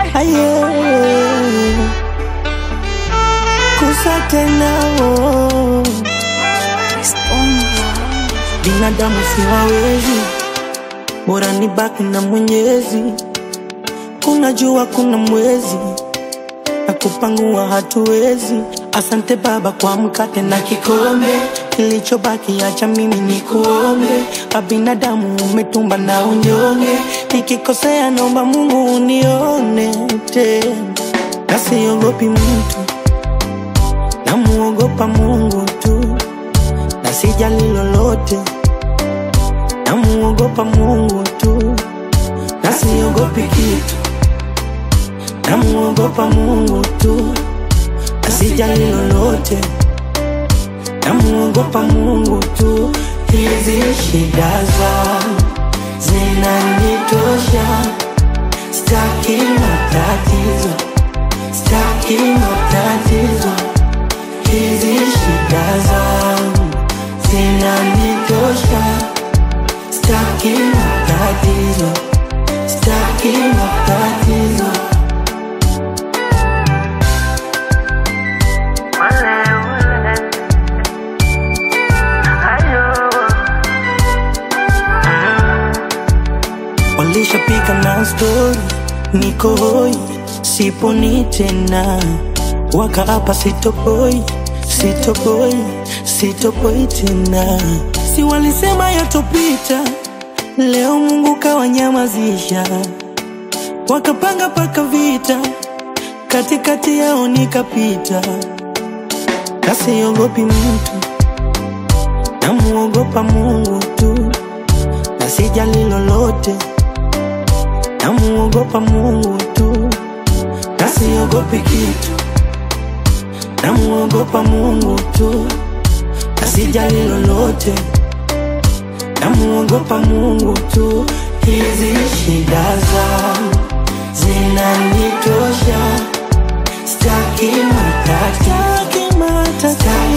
aye kusate nao binadamu siwawezi, bora nibaki na Mwenyezi. Kuna jua kuna mwezi, na kupangua hatuwezi. Asante Baba kwa mkate na kikombe, kilichobaki acha mimi nikuombe. Binadamu umetumba na unyonge, nikikosea naomba Mungu unione tena. Na siogopi mtu, namuogopa Mungu tu. Na sijali lolote, namuogopa Mungu tu. Na siogopi kitu, namuogopa Mungu tu. Na sijali lolote, namuogopa Mungu tu. Hizi shida zangu zinanitosha, sitaki matatizo, sitaki matatizo. Hizi shida zangu zinanitosha, sitaki matatizo, sitaki matatizo. Walishapiga na story, niko hoi, siponi tena. Wakaapa sitopoi, sitopoi, sitopoi tena. Si walisema yatopita, leo Mungu kawanyamazisha. Wakapanga paka vita, katikati yao nikapita. Na siogopi mtu, namuogopa Mungu tu. Na sijali lolote, namuogopa Mungu tu. Na siogopi kitu, namuogopa Mungu tu. Na sijali lolote, namuogopa Mungu tu. Hizi shida zangu zinanitosha, sitaki matatizo, sitaki